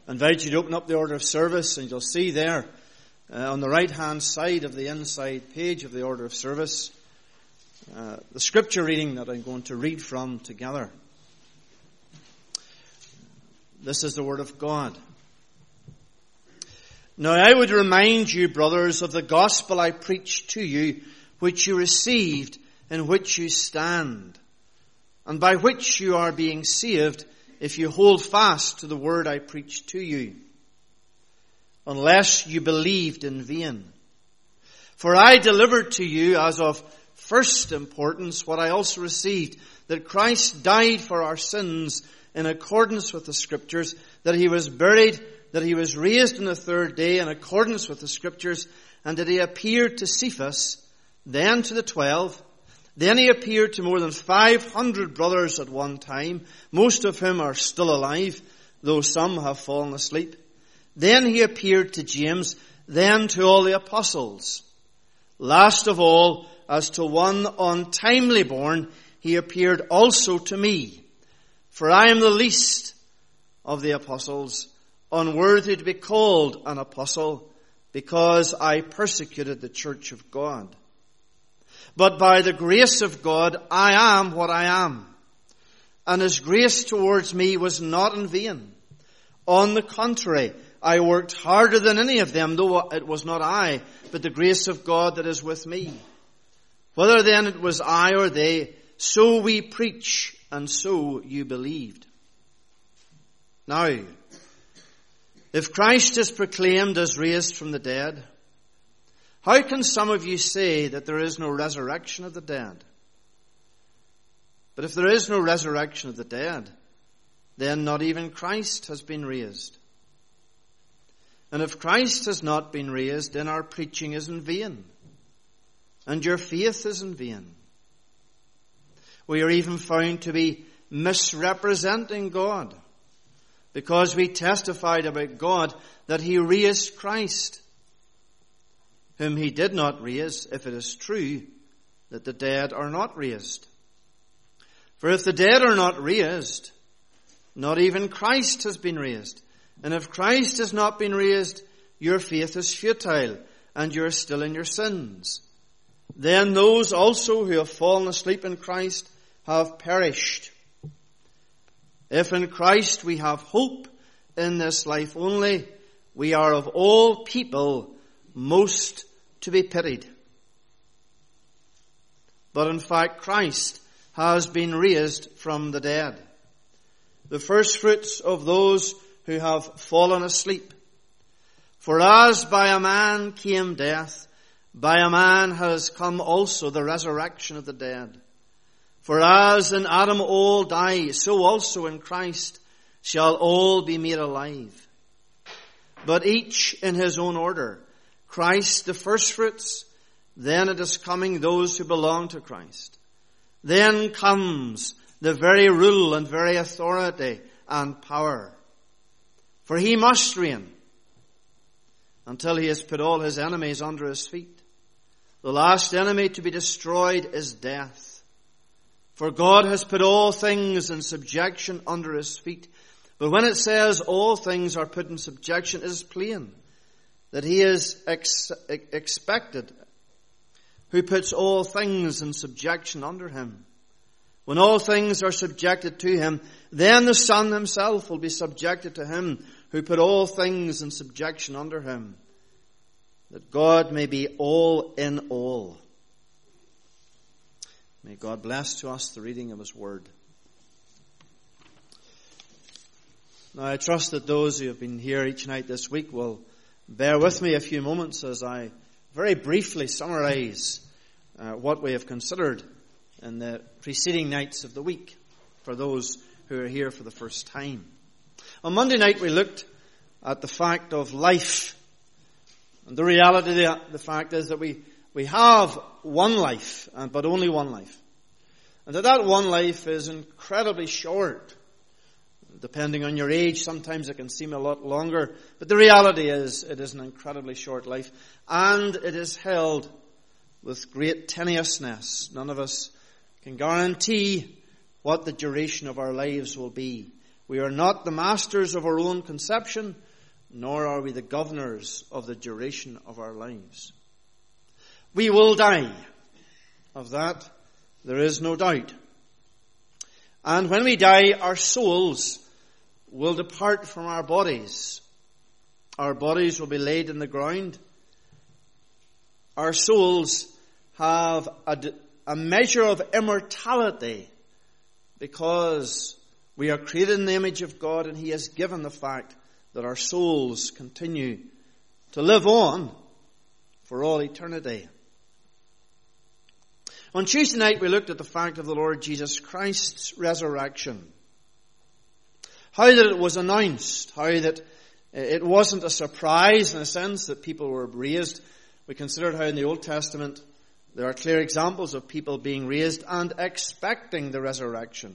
I invite you to open up the order of service, and you'll see there on the right-hand side of the inside page of the order of service the scripture reading that I'm going to read from together. This is the Word of God. Now I would remind you, brothers, of the gospel I preached to you, which you received, in which you stand, and by which you are being saved, if you hold fast to the word I preached to you, unless you believed in vain. For I delivered to you as of first importance what I also received, that Christ died for our sins in accordance with the Scriptures, that he was buried, that he was raised on the third day in accordance with the Scriptures, and that he appeared to Cephas, then to the 12. Then he appeared to more than 500 brothers at one time, most of whom are still alive, though some have fallen asleep. Then he appeared to James, then to all the apostles. Last of all, as to one untimely born, he appeared also to me. For I am the least of the apostles, unworthy to be called an apostle, because I persecuted the church of God. But by the grace of God, I am what I am. And his grace towards me was not in vain. On the contrary, I worked harder than any of them, though it was not I, but the grace of God that is with me. Whether then it was I or they, so we preach, and so you believed. Now, if Christ is proclaimed as raised from the dead, how can some of you say that there is no resurrection of the dead? But if there is no resurrection of the dead, then not even Christ has been raised. And if Christ has not been raised, then our preaching is in vain, and your faith is in vain. We are even found to be misrepresenting God, because we testified about God that he raised Christ, whom he did not raise, if it is true that the dead are not raised. For if the dead are not raised, not even Christ has been raised. And if Christ has not been raised, your faith is futile, and you are still in your sins. Then those also who have fallen asleep in Christ have perished. If in Christ we have hope in this life only, we are of all people most to be pitied. But in fact, Christ has been raised from the dead, the firstfruits of those who have fallen asleep. For as by a man came death, by a man has come also the resurrection of the dead. For as in Adam all die, so also in Christ shall all be made alive. But each in his own order. Christ the firstfruits, then it is coming those who belong to Christ. Then comes the very rule and very authority and power. For he must reign until he has put all his enemies under his feet. The last enemy to be destroyed is death. For God has put all things in subjection under his feet. But when it says all things are put in subjection, it is plain that he is expected who puts all things in subjection under him. When all things are subjected to him, then the Son himself will be subjected to him who put all things in subjection under him, that God may be all in all. May God bless to us the reading of his word. Now I trust that those who have been here each night this week will bear with me a few moments as I very briefly summarize what we have considered in the preceding nights of the week for those who are here for the first time. On Monday night we looked at the fact of life. And the reality, the fact is that we have one life, but only one life. And that one life is incredibly short. Depending on your age, sometimes it can seem a lot longer. But the reality is, it is an incredibly short life. And it is held with great tenuousness. None of us can guarantee what the duration of our lives will be. We are not the masters of our own conception, nor are we the governors of the duration of our lives. We will die. Of that, there is no doubt. And when we die, our souls will depart from our bodies. Our bodies will be laid in the ground. Our souls have a measure of immortality because we are created in the image of God, and He has given the fact that our souls continue to live on for all eternity. On Tuesday night, we looked at the fact of the Lord Jesus Christ's resurrection. How that it was announced, how that it wasn't a surprise in a sense that people were raised. We considered how in the Old Testament there are clear examples of people being raised and expecting the resurrection.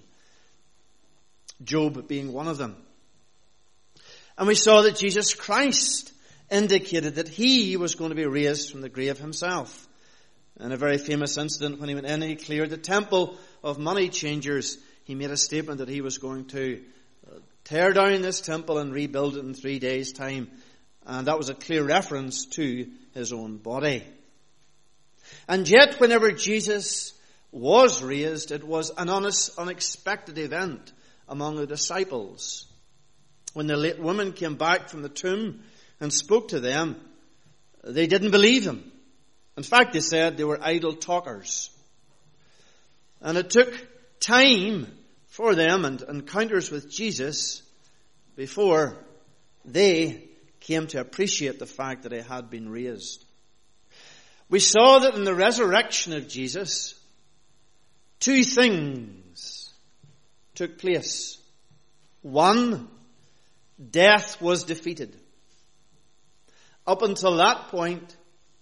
Job being one of them. And we saw that Jesus Christ indicated that He was going to be raised from the grave Himself. In a very famous incident, when He went in and He cleared the temple of money changers, He made a statement that He was going to tear down this temple and rebuild it in 3 days' time. And that was a clear reference to His own body. And yet, whenever Jesus was raised, it was an unexpected event among the disciples. When the late woman came back from the tomb and spoke to them, they didn't believe Him. In fact, they said they were idle talkers. And it took time for them and encounters with Jesus before they came to appreciate the fact that He had been raised. We saw that in the resurrection of Jesus, two things took place. One, death was defeated. Up until that point,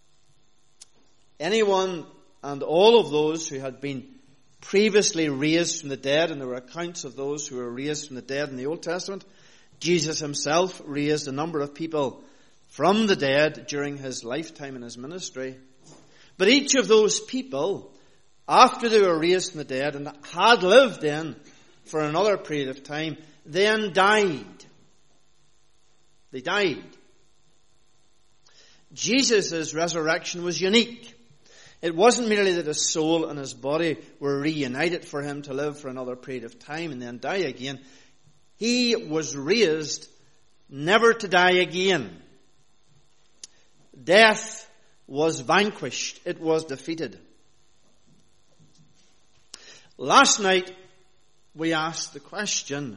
anyone and all of those who had been previously raised from the dead, and there were accounts of those who were raised from the dead in the Old Testament, Jesus Himself raised a number of people from the dead during His lifetime in His ministry. But each of those people, after they were raised from the dead and had lived in for another period of time, then died. They died. Jesus' resurrection was unique. It wasn't merely that His soul and His body were reunited for Him to live for another period of time and then die again. He was raised never to die again. Death was vanquished. It was defeated. Last night, we asked the question,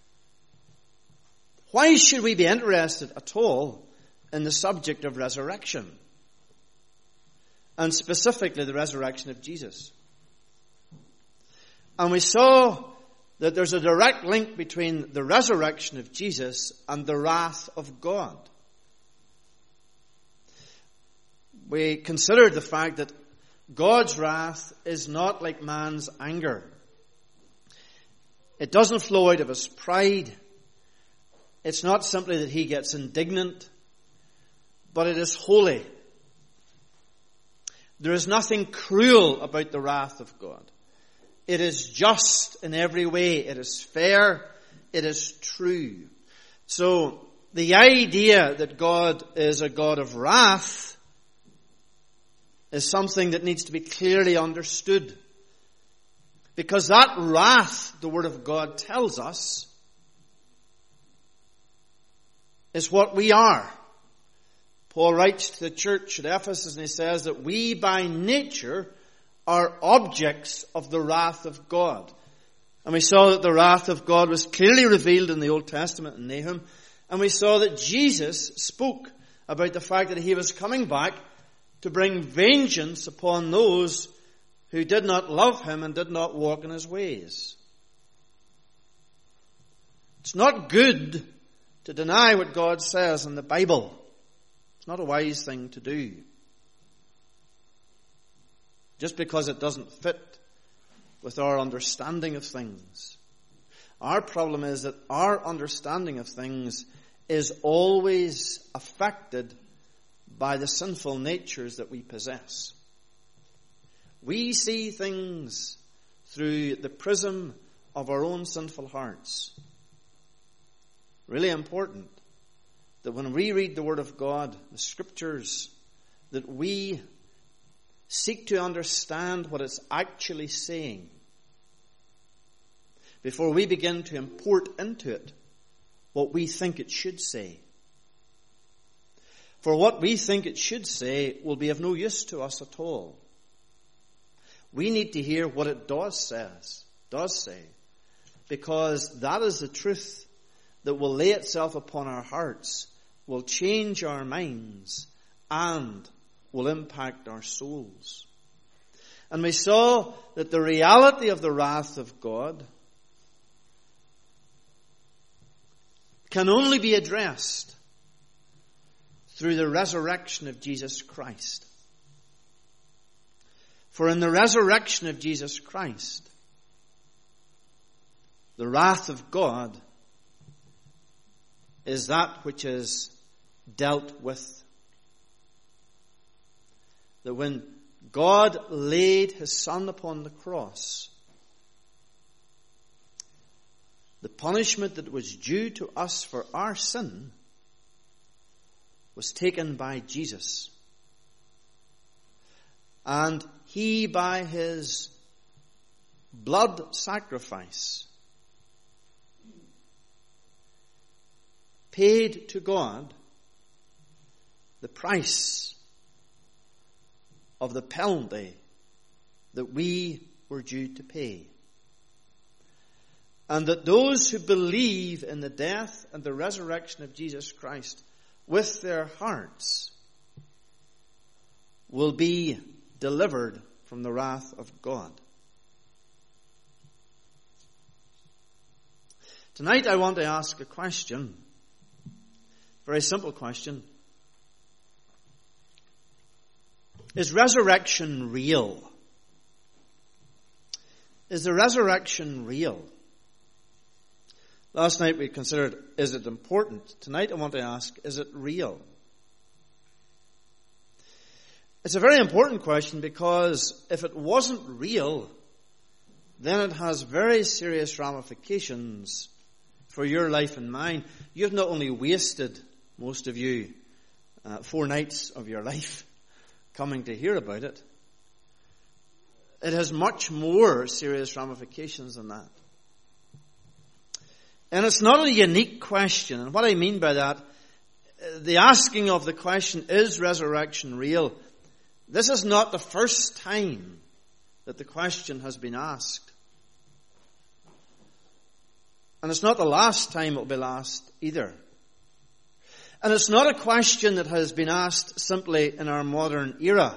why should we be interested at all in the subject of resurrection? And specifically the resurrection of Jesus. And we saw that there's a direct link between the resurrection of Jesus and the wrath of God. We considered the fact that God's wrath is not like man's anger. It doesn't flow out of His pride. It's not simply that He gets indignant, but it is holy. There is nothing cruel about the wrath of God. It is just in every way. It is fair. It is true. So the idea that God is a God of wrath is something that needs to be clearly understood. Because that wrath, the Word of God tells us, is what we are. Paul writes to the church at Ephesus and he says that we by nature are objects of the wrath of God. And we saw that the wrath of God was clearly revealed in the Old Testament in Nahum. And we saw that Jesus spoke about the fact that He was coming back to bring vengeance upon those who did not love Him and did not walk in His ways. It's not good to deny what God says in the Bible. It's not a wise thing to do. Just because it doesn't fit with our understanding of things. Our problem is that our understanding of things is always affected by the sinful natures that we possess. We see things through the prism of our own sinful hearts. really important that when we read the Word of God, the Scriptures, that we seek to understand what it's actually saying before we begin to import into it what we think it should say. For what we think it should say will be of no use to us at all. We need to hear what it does say, because that is the truth that will lay itself upon our hearts, will change our minds, and will impact our souls. And we saw that the reality of the wrath of God can only be addressed through the resurrection of Jesus Christ. For in the resurrection of Jesus Christ, the wrath of God is that which is dealt with. That when God laid His Son upon the cross, the punishment that was due to us for our sin was taken by Jesus. And He, by His blood sacrifice, paid to God the price of the penalty that we were due to pay. And that those who believe in the death and the resurrection of Jesus Christ with their hearts will be delivered from the wrath of God. Tonight I want to ask a question, a very simple question. Is resurrection real? Is the resurrection real? Last night we considered, is it important? Tonight I want to ask, is it real? It's a very important question because if it wasn't real, then it has very serious ramifications for your life and mine. You've not only wasted, most of you, 4 nights of your life coming to hear about it. It has much more serious ramifications than that. And it's not a unique question. And what I mean by that, the asking of the question, is resurrection real? This is not the first time that the question has been asked. And it's not the last time it will be asked either. And it's not a question that has been asked simply in our modern era.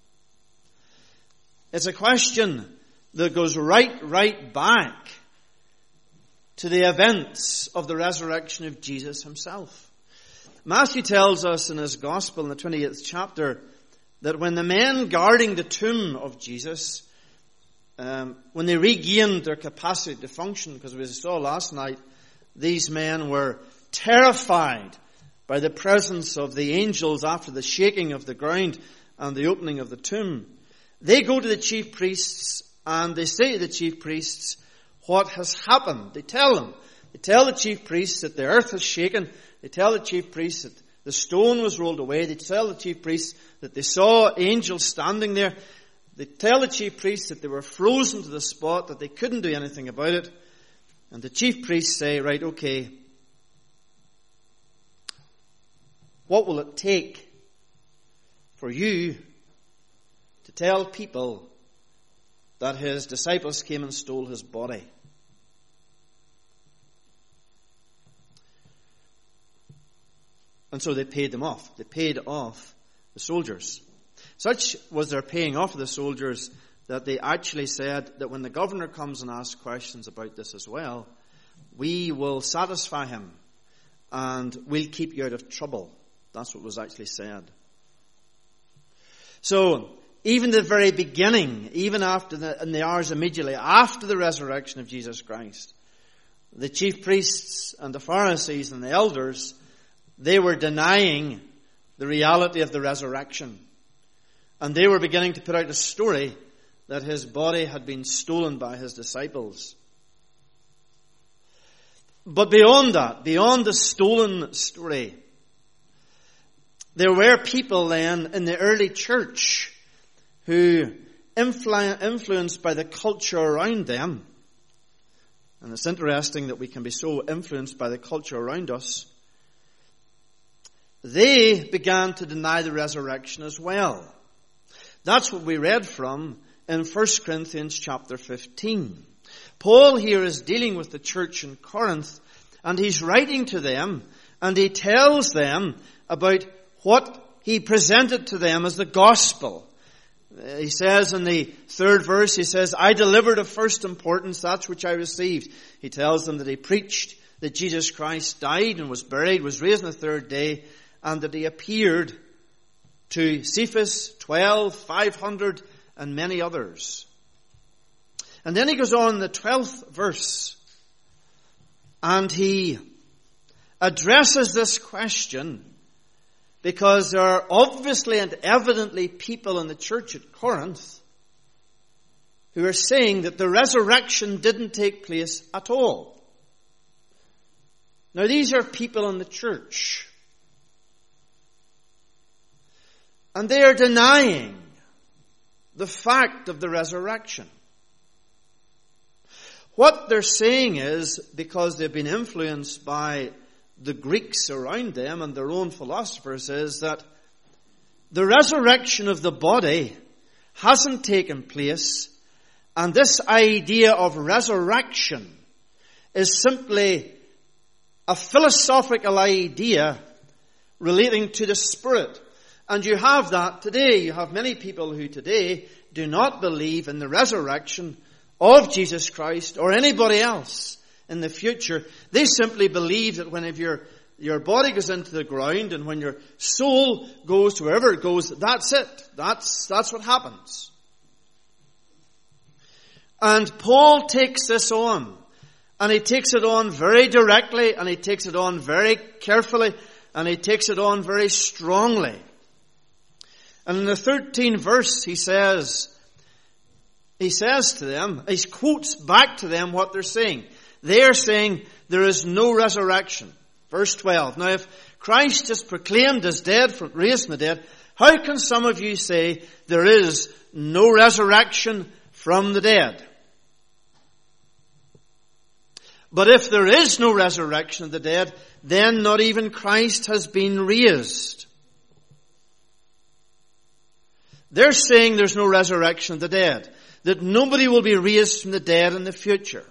It's a question that goes right back to the events of the resurrection of Jesus Himself. Matthew tells us in his Gospel in the 28th chapter that when the men guarding the tomb of Jesus, when they regained their capacity to function, because we saw last night, these men were terrified by the presence of the angels after the shaking of the ground and the opening of the tomb. They go to the chief priests and they say to the chief priests what has happened. They tell the chief priests that the earth has shaken. They tell the chief priests that the stone was rolled away. They tell the chief priests that they saw angels standing there. They tell the chief priests that they were frozen to the spot, that they couldn't do anything about it. And the chief priests say, right, okay, what will it take for you to tell people that His disciples came and stole His body? And so they paid them off. They paid off the soldiers. Such was their paying off of the soldiers that they actually said that when the governor comes and asks questions about this as well, we will satisfy him and we'll keep you out of trouble. That's what was actually said. So, even the very beginning, even in the hours immediately after the resurrection of Jesus Christ, the chief priests and the Pharisees and the elders, they were denying the reality of the resurrection. And they were beginning to put out a story that His body had been stolen by His disciples. But beyond that, beyond the stolen story, there were people then in the early church who, influenced by the culture around them, and it's interesting that we can be so influenced by the culture around us, they began to deny the resurrection as well. That's what we read from in 1 Corinthians chapter 15. Paul here is dealing with the church in Corinth, and he's writing to them, and he tells them about what he presented to them as the gospel. He says in the 3rd verse, he says, I delivered of first importance that which I received. He tells them that he preached that Jesus Christ died and was buried, was raised on the 3rd day, and that he appeared to Cephas, 12, 500, and many others. And then he goes on in the 12th verse, and he addresses this question because there are obviously and evidently people in the church at Corinth who are saying that the resurrection didn't take place at all. Now these are people in the church, and they are denying the fact of the resurrection. What they're saying is, because they've been influenced by the Greeks around them and their own philosophers, is that the resurrection of the body hasn't taken place, and this idea of resurrection is simply a philosophical idea relating to the spirit. And you have that today. You have many people who today do not believe in the resurrection of Jesus Christ or anybody else in the future. They simply believe that when your body goes into the ground and when your soul goes to wherever it goes, that's it. That's what happens. And Paul takes this on. And he takes it on very directly, and he takes it on very carefully, and he takes it on very strongly. And in the 13th verse he says to them, he quotes back to them what they're saying. They are saying there is no resurrection. Verse 12. Now if Christ is proclaimed as dead, raised from the dead, how can some of you say there is no resurrection from the dead? But if there is no resurrection of the dead, then not even Christ has been raised. They're saying there's no resurrection of the dead, that nobody will be raised from the dead in the future.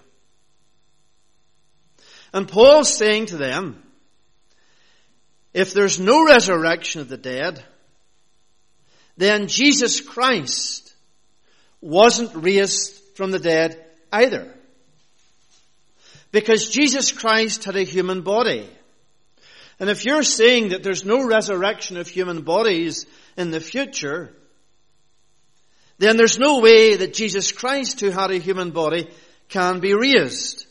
And Paul's saying to them, if there's no resurrection of the dead, then Jesus Christ wasn't raised from the dead either. Because Jesus Christ had a human body. And if you're saying that there's no resurrection of human bodies in the future, then there's no way that Jesus Christ, who had a human body, can be raised.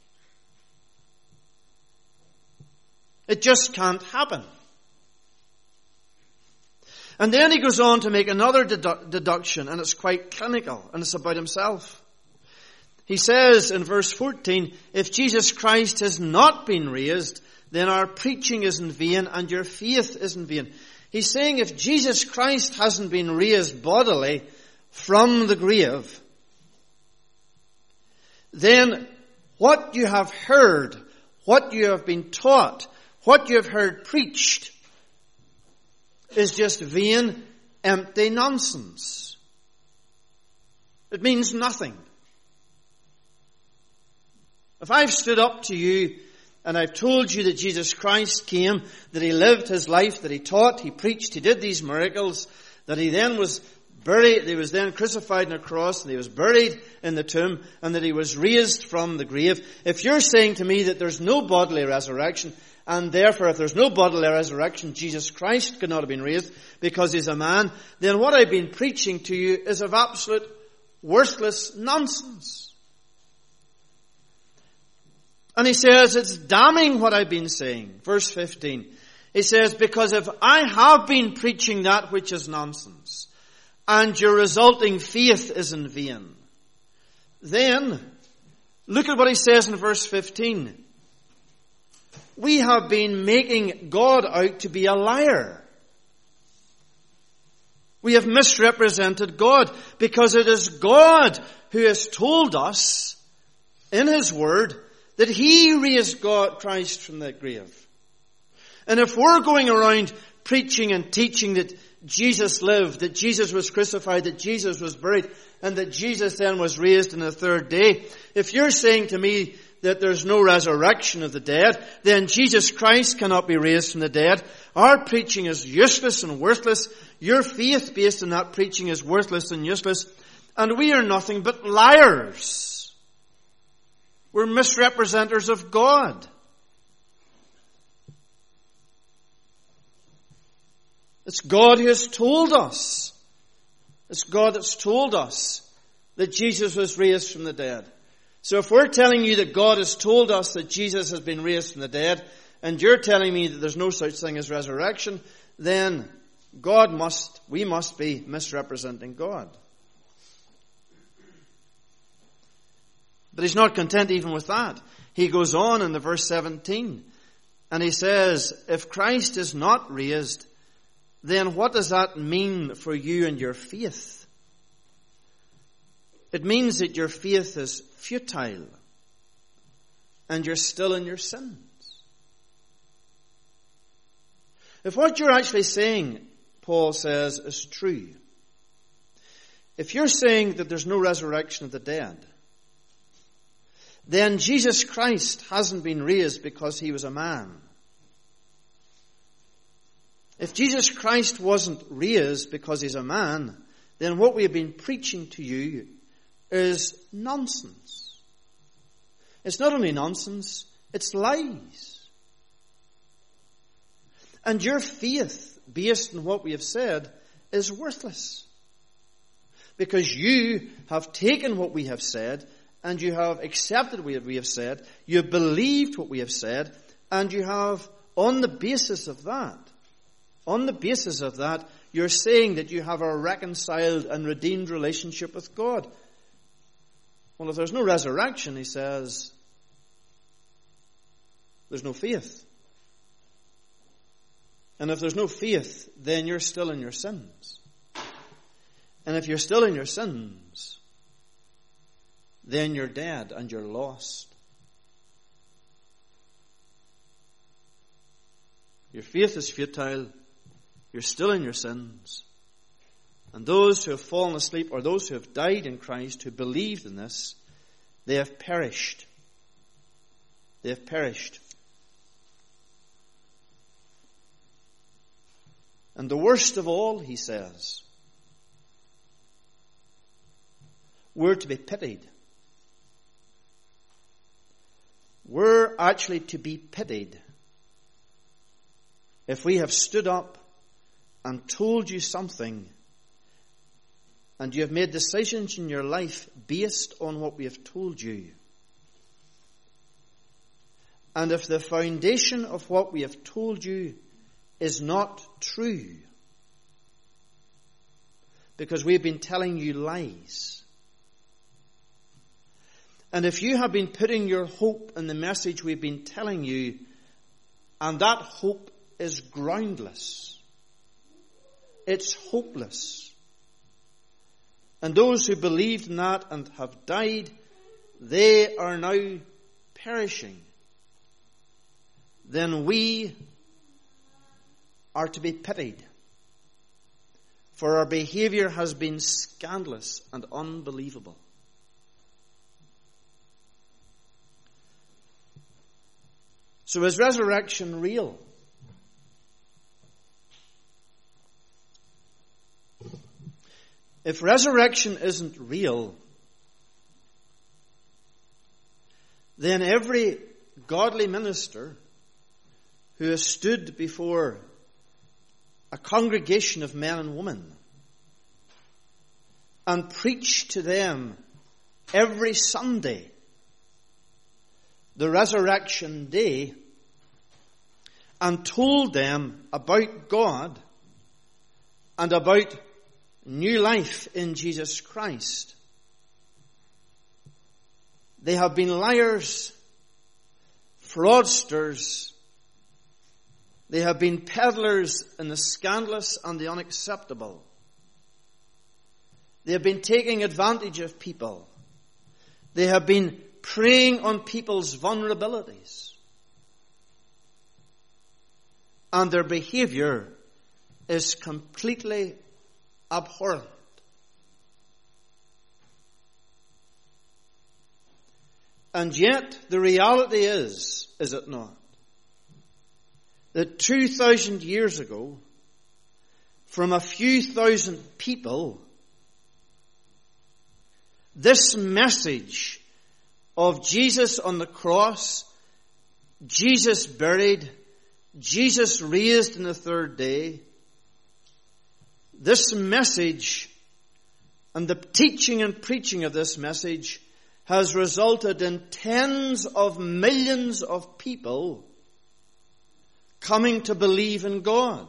It just can't happen. And then he goes on to make another deduction, and it's quite clinical, and it's about himself. He says in verse 14, if Jesus Christ has not been raised, then our preaching is in vain and your faith is in vain. He's saying if Jesus Christ hasn't been raised bodily from the grave, then what you have heard, what you have been taught, what you have heard preached is just vain, empty nonsense. It means nothing. If I've stood up to you and I've told you that Jesus Christ came, that he lived his life, that he taught, he preached, he did these miracles, that he then was buried, he was then crucified on a cross, and he was buried in the tomb, and that he was raised from the grave. If you're saying to me that there's no bodily resurrection, and therefore if there's no bodily resurrection, Jesus Christ could not have been raised because he's a man, then what I've been preaching to you is of absolute worthless nonsense. And he says, it's damning what I've been saying. Verse 15. He says, because if I have been preaching that which is nonsense, and your resulting faith is in vain, then, look at what he says in verse 15. we have been making God out to be a liar. We have misrepresented God, because it is God who has told us in His Word that He raised Christ from the grave. And if we're going around preaching and teaching that Jesus lived, that Jesus was crucified, that Jesus was buried, and that Jesus then was raised on the third day, if you're saying to me that there's no resurrection of the dead, then Jesus Christ cannot be raised from the dead. Our preaching is useless and worthless. Your faith based on that preaching is worthless and useless. And we are nothing but liars. We're misrepresenters of God. It's God who has told us. It's God that's told us that Jesus was raised from the dead. So if we're telling you that God has told us that Jesus has been raised from the dead, and you're telling me that there's no such thing as resurrection, then we must be misrepresenting God. But He's not content even with that. He goes on in the verse 17, and He says, if Christ is not raised, then what does that mean for you and your faith? It means that your faith is futile and you're still in your sins. If what you're actually saying, Paul says, is true, if you're saying that there's no resurrection of the dead, then Jesus Christ hasn't been raised because He was a man. If Jesus Christ wasn't raised because He's a man, then what we have been preaching to you is nonsense. It's not only nonsense, it's lies. And your faith, based on what we have said, is worthless. Because you have taken what we have said, and you have accepted what we have said, you have believed what we have said, and you have, on the basis of that, you're saying that you have a reconciled and redeemed relationship with God. Well, if there's no resurrection, he says, there's no faith. And if there's no faith, then you're still in your sins. And if you're still in your sins, then you're dead and you're lost. Your faith is futile. You're still in your sins. And those who have fallen asleep, or those who have died in Christ, who believed in this, they have perished. They have perished. And the worst of all, he says, we're to be pitied. We're actually to be pitied if we have stood up and told you something, and you have made decisions in your life based on what we have told you. And if the foundation of what we have told you is not true, because we've been telling you lies, and if you have been putting your hope in the message we've been telling you, and that hope is groundless, it's hopeless, and those who believed in that and have died, they are now perishing, then we are to be pitied. For our behavior has been scandalous and unbelievable. So is resurrection real? If resurrection isn't real, then every godly minister who has stood before a congregation of men and women and preached to them every Sunday the resurrection day and told them about God and about new life in Jesus Christ, they have been liars fraudsters. They have been peddlers in the scandalous and the unacceptable. They have been taking advantage of people. They have been preying on people's vulnerabilities. And their behavior is completely abhorrent. And yet, the reality is it not, that 2,000 years ago, from a few thousand people, this message of Jesus on the cross, Jesus buried, Jesus raised on the third day, this message and the teaching and preaching of this message has resulted in tens of millions of people coming to believe in God.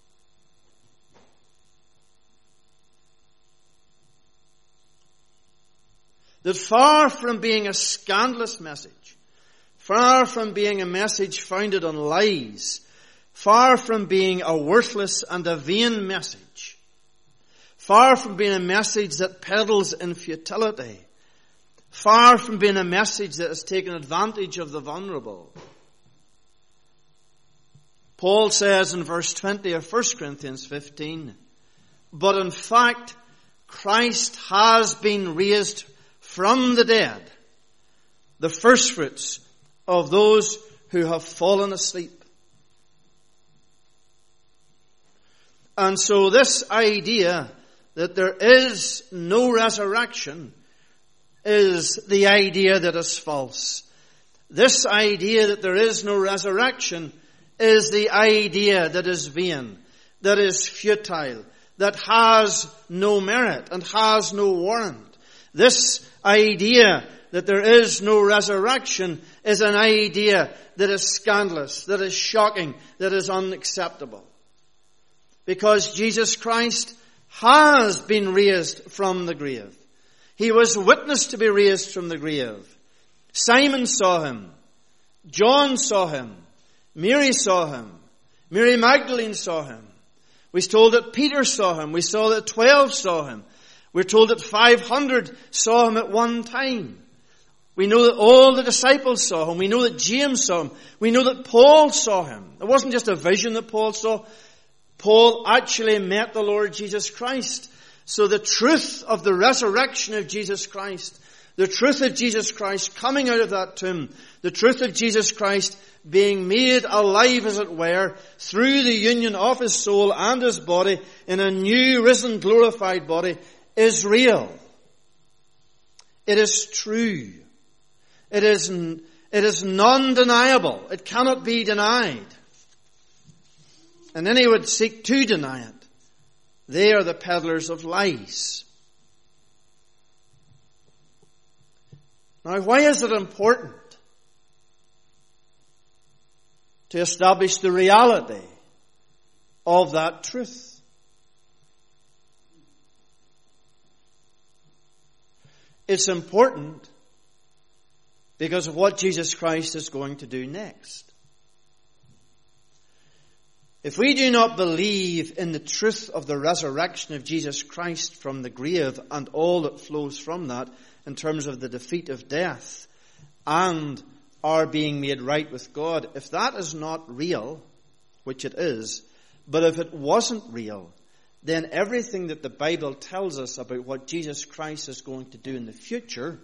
That far from being a scandalous message, far from being a message founded on lies, far from being a worthless and a vain message, far from being a message that peddles in futility, far from being a message that has taken advantage of the vulnerable. Paul says in verse 20 of 1 Corinthians 15, but in fact, Christ has been raised from the dead, the firstfruits of those who have fallen asleep. And so this idea that there is no resurrection is the idea that is false. This idea that there is no resurrection is the idea that is vain, that is futile, that has no merit and has no warrant. This idea that there is no resurrection is an idea that is scandalous, that is shocking, that is unacceptable. Because Jesus Christ has been raised from the grave. He was witnessed to be raised from the grave. Simon saw him. John saw him. Mary saw him. Mary Magdalene saw him. We're told that Peter saw him. We saw that 12 saw him. We're told that 500 saw him at one time. We know that all the disciples saw him. We know that James saw him. We know that Paul saw him. It wasn't just a vision that Paul saw. Paul actually met the Lord Jesus Christ. So the truth of the resurrection of Jesus Christ, the truth of Jesus Christ coming out of that tomb, the truth of Jesus Christ being made alive, as it were, through the union of his soul and his body in a new, risen, glorified body, is real. It is true. It is non-deniable. It cannot be denied. And any would seek to deny it. They are the peddlers of lies. Now, why is it important to establish the reality of that truth? It's important because of what Jesus Christ is going to do next. If we do not believe in the truth of the resurrection of Jesus Christ from the grave and all that flows from that in terms of the defeat of death and our being made right with God, if that is not real, which it is, but if it wasn't real, then everything that the Bible tells us about what Jesus Christ is going to do in the future,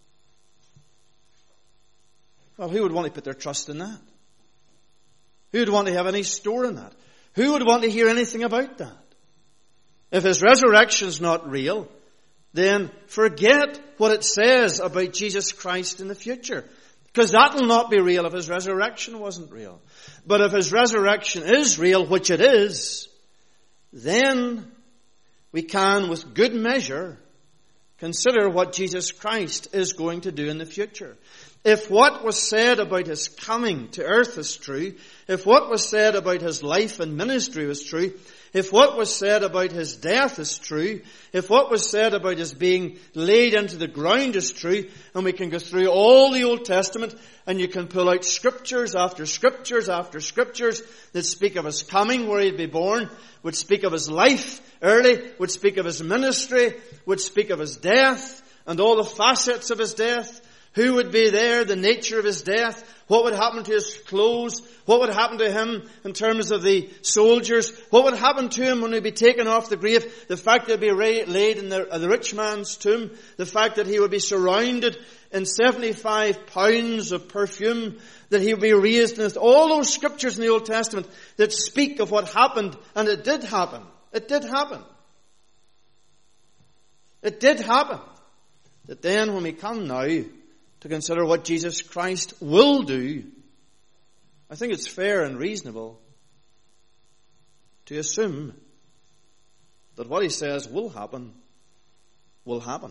well, who would want to put their trust in that? Who would want to have any store in that? Who would want to hear anything about that? If his resurrection is not real, then forget what it says about Jesus Christ in the future. Because that will not be real if his resurrection wasn't real. But if his resurrection is real, which it is, then we can, with good measure, consider what Jesus Christ is going to do in the future. If what was said about his coming to earth is true, if what was said about his life and ministry was true, if what was said about his death is true, if what was said about his being laid into the ground is true, and we can go through all the Old Testament, and you can pull out scriptures after scriptures after scriptures that speak of his coming, where he'd be born, would speak of his life early, would speak of his ministry, would speak of his death, and all the facets of his death, who would be there, the nature of his death, what would happen to his clothes, what would happen to him in terms of the soldiers, what would happen to him when he'd be taken off the grave, the fact that he'd be laid in the rich man's tomb, the fact that he would be surrounded in 75 pounds of perfume, that he would be raised, and all those scriptures in the Old Testament that speak of what happened, and it did happen. It did happen. It did happen. That then when we come now to consider what Jesus Christ will do, I think it's fair and reasonable to assume that what he says will happen, will happen.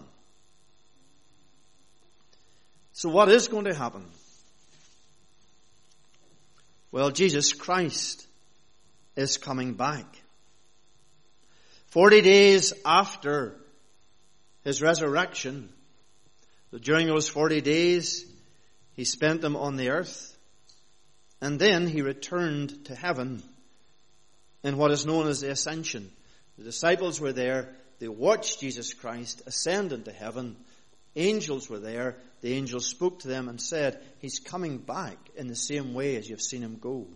So what is going to happen? Well, Jesus Christ is coming back. 40 days after his resurrection, during those 40 days, he spent them on the earth, and then he returned to heaven in what is known as the Ascension. The disciples were there. They watched Jesus Christ ascend into heaven. Angels were there. The angels spoke to them and said, he's coming back in the same way as you've seen him go.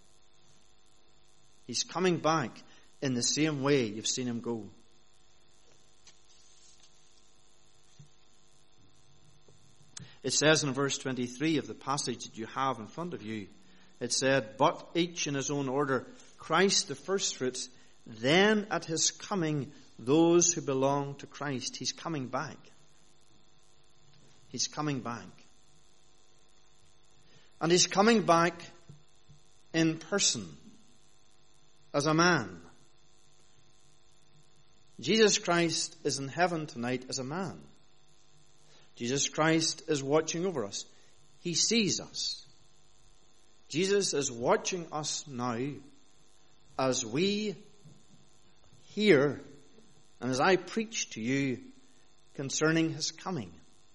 He's coming back in the same way you've seen him go. It says in verse 23 of the passage that you have in front of you, it said, but each in his own order, Christ the firstfruits, then at his coming, those who belong to Christ. He's coming back. He's coming back. And he's coming back in person, as a man. Jesus Christ is in heaven tonight as a man. Jesus Christ is watching over us. He sees us. Jesus is watching us now as we hear and as I preach to you concerning his coming.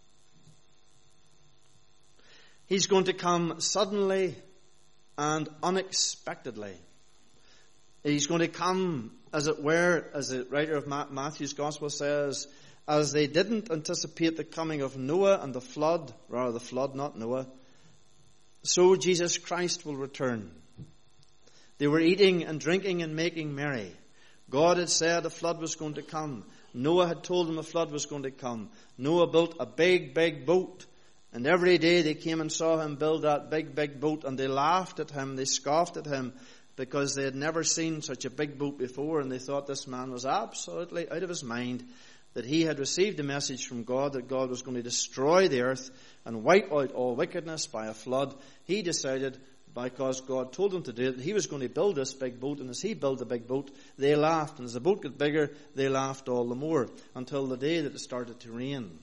He's going to come suddenly and unexpectedly. He's going to come, as it were, as the writer of Matthew's Gospel says, as they didn't anticipate the coming of Noah and the flood, rather the flood, not Noah, so Jesus Christ will return. They were eating and drinking and making merry. God had said a flood was going to come. Noah had told them a flood was going to come. Noah built a big, big boat. And every day they came and saw him build that big, big boat, and they laughed at him, they scoffed at him, because they had never seen such a big boat before, and they thought this man was absolutely out of his mind, that he had received a message from God that God was going to destroy the earth and wipe out all wickedness by a flood. He decided, because God told him to do it, that he was going to build this big boat, and as he built the big boat, they laughed, and as the boat got bigger, they laughed all the more, until the day that it started to rain.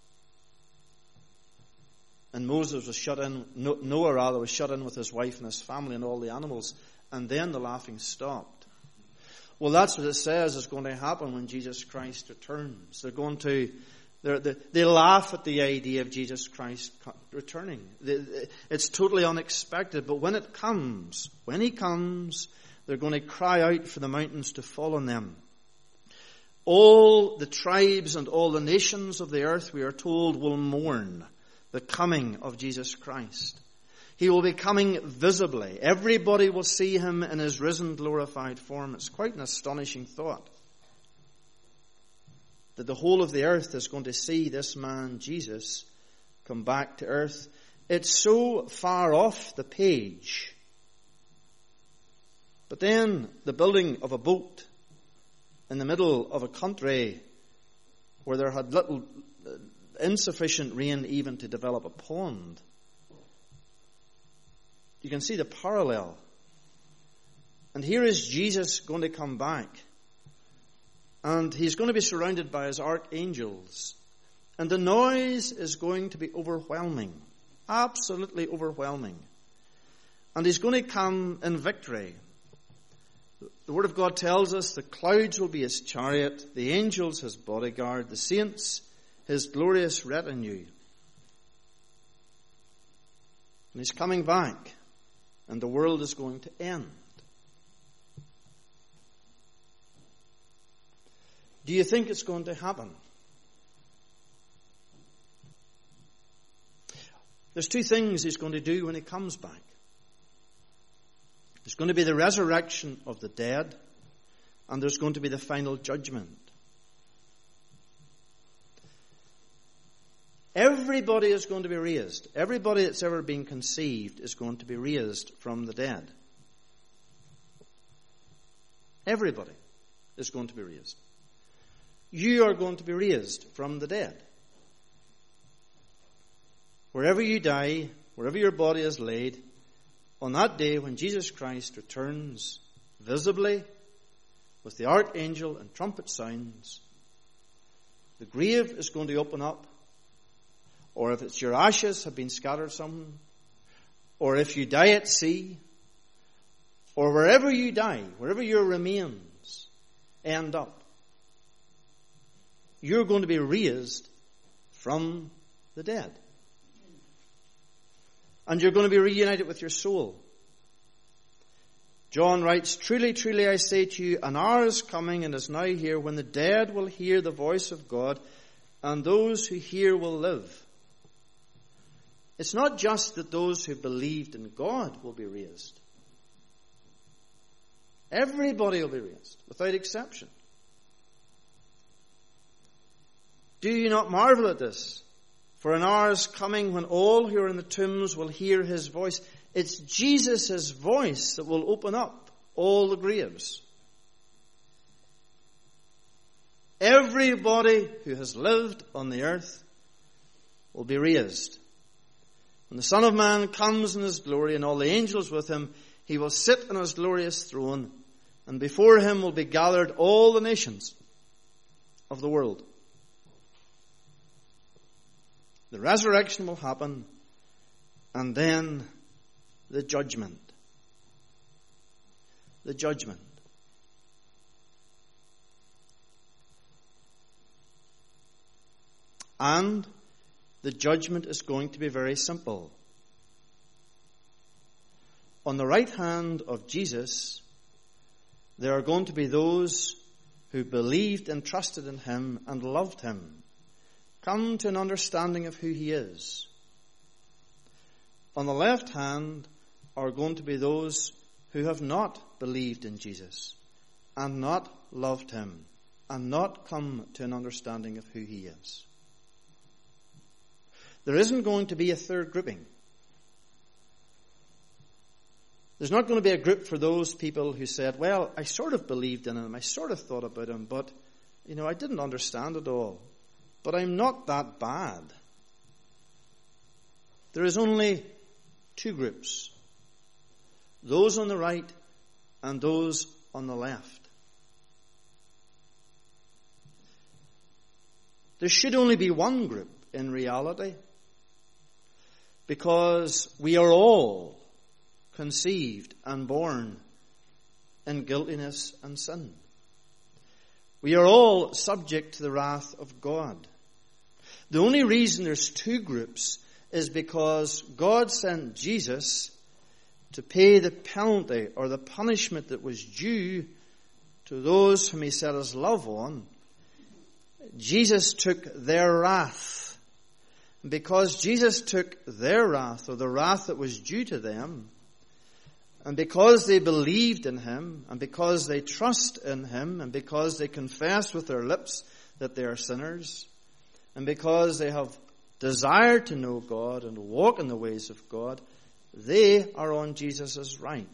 And Moses was shut in, Noah was shut in with his wife and his family and all the animals, and then the laughing stopped. Well, that's what it says is going to happen when Jesus Christ returns. They laugh at the idea of Jesus Christ returning. It's totally unexpected, but when he comes, they're going to cry out for the mountains to fall on them. All the tribes and all the nations of the earth, we are told, will mourn the coming of Jesus Christ. He will be coming visibly. Everybody will see him in his risen, glorified form. It's quite an astonishing thought that the whole of the earth is going to see this man, Jesus, come back to earth. It's so far off the page. But then the building of a boat in the middle of a country where there had insufficient rain even to develop a pond. You can see the parallel. And here is Jesus going to come back. And he's going to be surrounded by his archangels. And the noise is going to be overwhelming. Absolutely overwhelming. And he's going to come in victory. The Word of God tells us the clouds will be his chariot, the angels his bodyguard, the saints his glorious retinue. And he's coming back, and the world is going to end. Do you think it's going to happen? There's two things he's going to do when he comes back. There's going to be the resurrection of the dead, and there's going to be the final judgment. Everybody is going to be raised. Everybody that's ever been conceived is going to be raised from the dead. Everybody is going to be raised. You are going to be raised from the dead. Wherever you die, wherever your body is laid, on that day when Jesus Christ returns visibly with the archangel and trumpet sounds, the grave is going to open up. Or if it's your ashes have been scattered somewhere, or if you die at sea, or wherever you die, wherever your remains end up, you're going to be raised from the dead. And you're going to be reunited with your soul. John writes, "Truly, truly, I say to you, an hour is coming and is now here when the dead will hear the voice of God, and those who hear will live." It's not just that those who believed in God will be raised. Everybody will be raised, without exception. Do you not marvel at this? For an hour is coming when all who are in the tombs will hear his voice. It's Jesus' voice that will open up all the graves. Everybody who has lived on the earth will be raised. When the Son of Man comes in his glory and all the angels with him, he will sit on his glorious throne, and before him will be gathered all the nations of the world. The resurrection will happen, and then the judgment. The judgment. And the judgment is going to be very simple. On the right hand of Jesus, there are going to be those who believed and trusted in him and loved him, come to an understanding of who he is. On the left hand are going to be those who have not believed in Jesus and not loved him and not come to an understanding of who he is. There isn't going to be a third grouping. There's not going to be a group for those people who said, well, I sort of believed in him, I sort of thought about him, but, I didn't understand it all. But I'm not that bad. There is only two groups. Those on the right and those on the left. There should only be one group in reality, because we are all conceived and born in guiltiness and sin. We are all subject to the wrath of God. The only reason there's two groups is because God sent Jesus to pay the penalty or the punishment that was due to those whom he set his love on. Jesus took their wrath. And because Jesus took their wrath, or the wrath that was due to them, and because they believed in him, and because they trust in him, and because they confess with their lips that they are sinners, and because they have desired to know God and walk in the ways of God, they are on Jesus' right.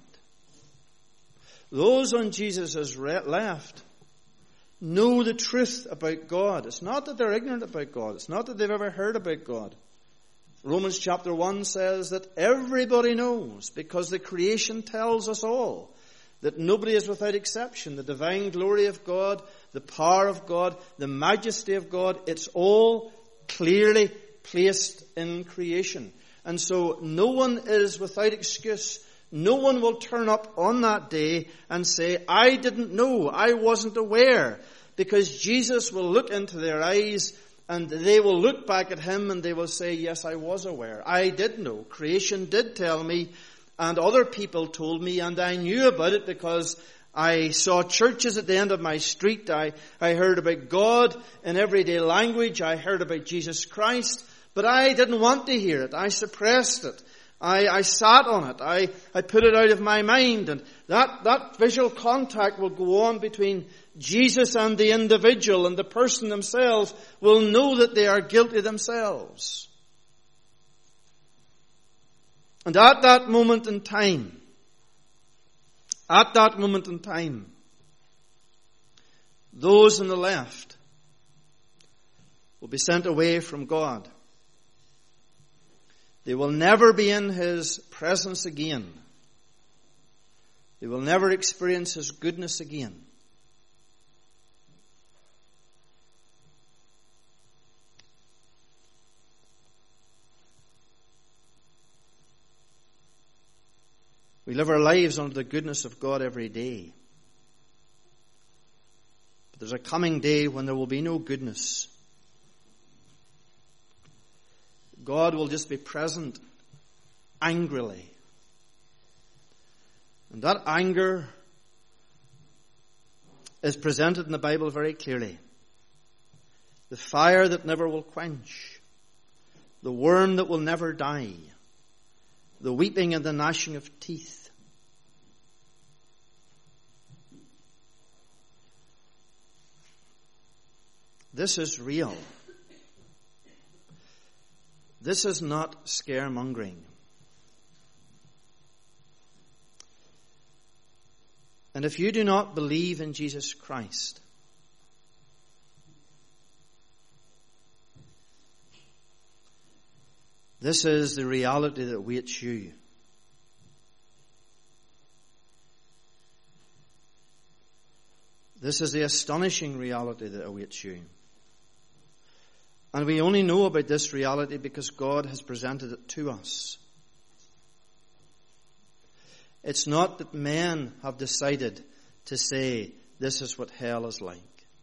Those on Jesus' left know the truth about God. It's not that they're ignorant about God. It's not that they've ever heard about God. Romans chapter 1 says that everybody knows, because the creation tells us all that nobody is without exception. The divine glory of God, the power of God, the majesty of God, it's all clearly placed in creation. And so no one is without excuse. No one will turn up on that day and say, I didn't know, I wasn't aware. Because Jesus will look into their eyes and they will look back at him and they will say, yes, I was aware. I did know. Creation did tell me, and other people told me, and I knew about it because I saw churches at the end of my street. I heard about God in everyday language. I heard about Jesus Christ. But I didn't want to hear it. I suppressed it. I sat on it. I put it out of my mind. And that visual contact will go on between Jesus and the individual, and the person themselves will know that they are guilty themselves. And at that moment in time, those on the left will be sent away from God. They will never be in his presence again. They will never experience his goodness again. We live our lives under the goodness of God every day. But there's a coming day when there will be no goodness. God will just be present angrily. And that anger is presented in the Bible very clearly. The fire that never will quench. The worm that will never die. The weeping and the gnashing of teeth. This is real. This is not scaremongering. And if you do not believe in Jesus Christ, this is the reality that awaits you. This is the astonishing reality that awaits you. And we only know about this reality because God has presented it to us. It's not that men have decided to say, this is what hell is like.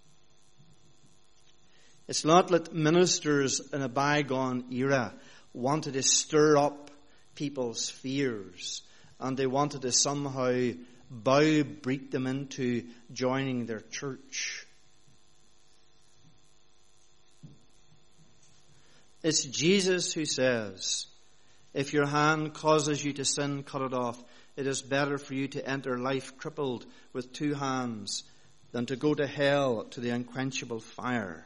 It's not that ministers in a bygone era wanted to stir up people's fears and they wanted to somehow break them into joining their church. It's Jesus who says, if your hand causes you to sin, cut it off. It is better for you to enter life crippled with two hands than to go to hell, to the unquenchable fire.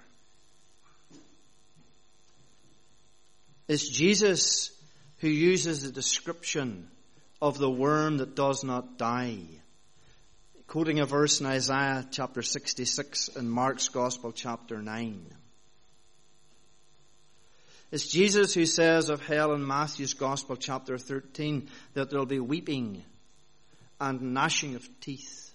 It's Jesus who uses the description of the worm that does not die. Quoting a verse in Isaiah chapter 66 and Mark's Gospel chapter 9. It's Jesus who says of hell in Matthew's Gospel chapter 13 that there will be weeping and gnashing of teeth.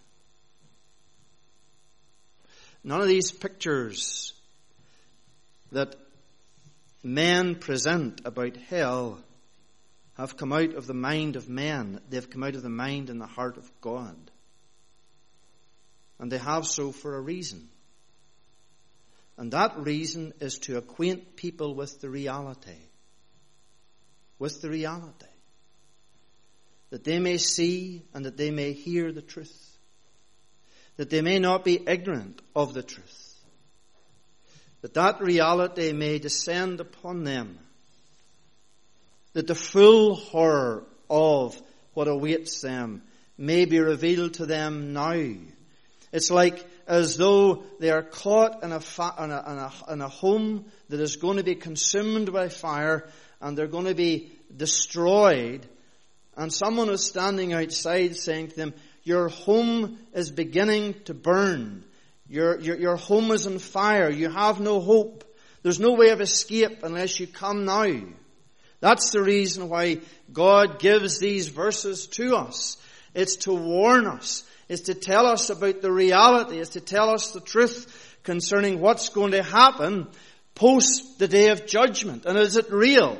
None of these pictures that men present about hell have come out of the mind of men. They've come out of the mind and the heart of God. And they have so for a reason. And that reason is to acquaint people with the reality. With the reality. That they may see and that they may hear the truth. That they may not be ignorant of the truth. That reality may descend upon them. That the full horror of what awaits them may be revealed to them now. It's like as though they are caught in a home that is going to be consumed by fire and they're going to be destroyed. And someone is standing outside saying to them, your home is beginning to burn. Your home is on fire. You have no hope. There's no way of escape unless you come now. That's the reason why God gives these verses to us. It's to warn us. It's to tell us about the reality. It's to tell us the truth concerning what's going to happen post the day of judgment. And is it real?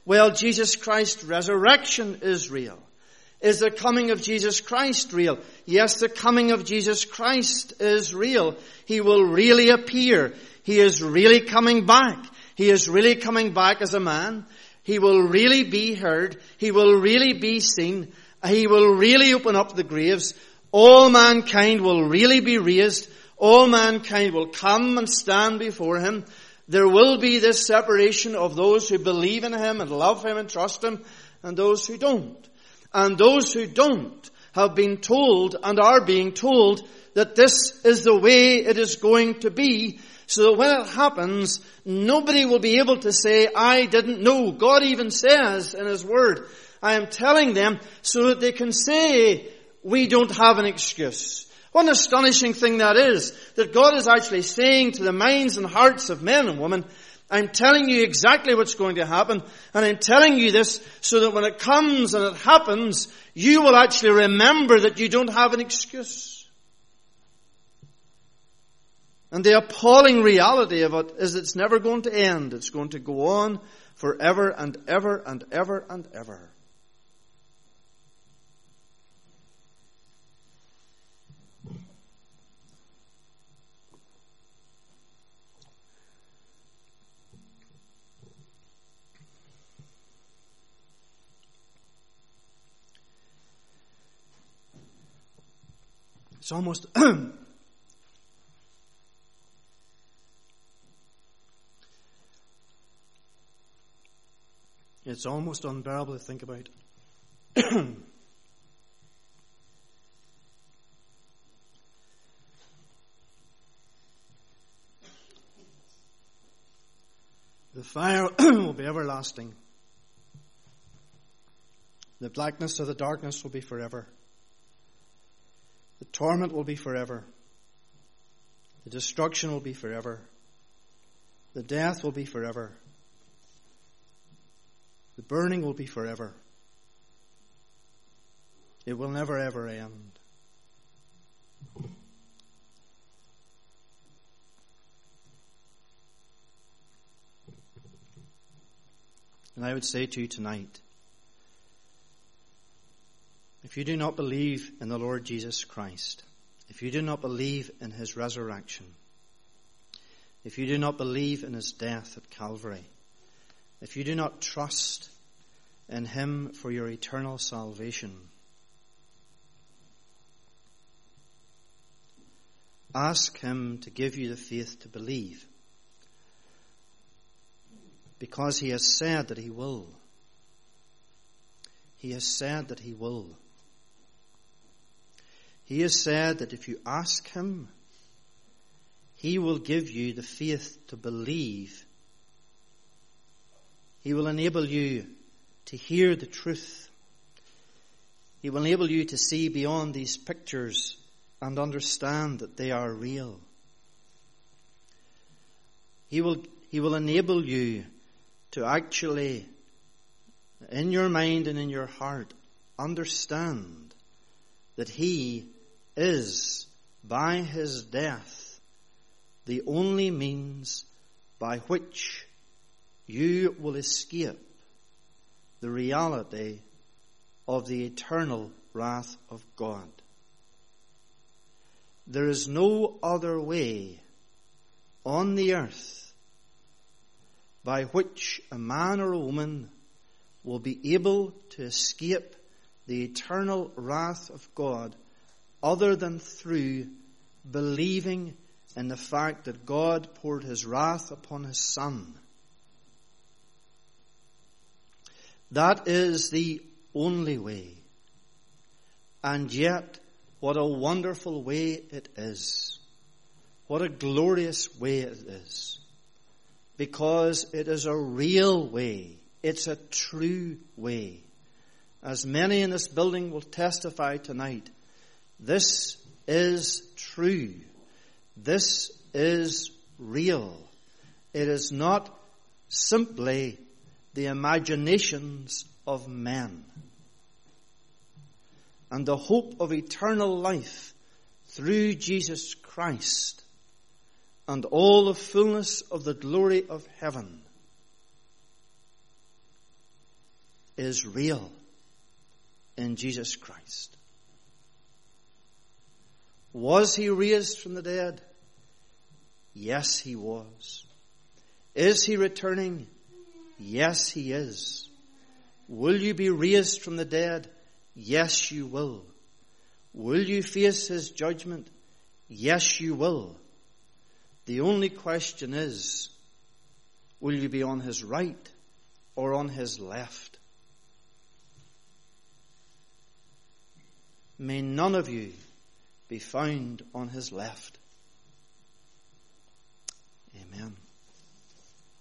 Well, Jesus Christ's resurrection is real. Is the coming of Jesus Christ real? Yes, the coming of Jesus Christ is real. He will really appear. He is really coming back. He is really coming back as a man. He will really be heard. He will really be seen. He will really open up the graves. All mankind will really be raised. All mankind will come and stand before him. There will be this separation of those who believe in him and love him and trust him, and those who don't. And those who don't have been told and are being told that this is the way it is going to be, so that when it happens, nobody will be able to say, I didn't know. God even says in his word, I am telling them so that they can say, we don't have an excuse. What an astonishing thing that is, that God is actually saying to the minds and hearts of men and women, I'm telling you exactly what's going to happen, and I'm telling you this so that when it comes and it happens, you will actually remember that you don't have an excuse. And the appalling reality of it is it's never going to end. It's going to go on forever and ever and ever and ever. It's almost it's almost unbearable to think about. The fire will be everlasting. The blackness of the darkness will be forever. The torment will be forever. The destruction will be forever. The death will be forever. The burning will be forever. It will never ever end. And I would say to you tonight, if you do not believe in the Lord Jesus Christ, if you do not believe in his resurrection, if you do not believe in his death at Calvary, if you do not trust in him for your eternal salvation, ask him to give you the faith to believe, because he has said that he will. He has said that he will. He has said that if you ask him, he will give you the faith to believe. He will enable you to hear the truth. He will enable you to see beyond these pictures and understand that they are real. He will enable you to actually, in your mind and in your heart, understand that he is, by his death, the only means by which you will escape the reality of the eternal wrath of God. There is no other way on the earth by which a man or a woman will be able to escape the eternal wrath of God other than through believing in the fact that God poured his wrath upon his Son. That is the only way. And yet, what a wonderful way it is. What a glorious way it is. Because it is a real way. It's a true way. As many in this building will testify tonight, this is true. This is real. It is not simply the imaginations of men. And the hope of eternal life through Jesus Christ and all the fullness of the glory of heaven is real in Jesus Christ. Was he raised from the dead? Yes, he was. Is he returning? Yes, he is. Will you be raised from the dead? Yes, you will. Will you face his judgment? Yes, you will. The only question is, will you be on his right or on his left? May none of you be found on his left. Amen.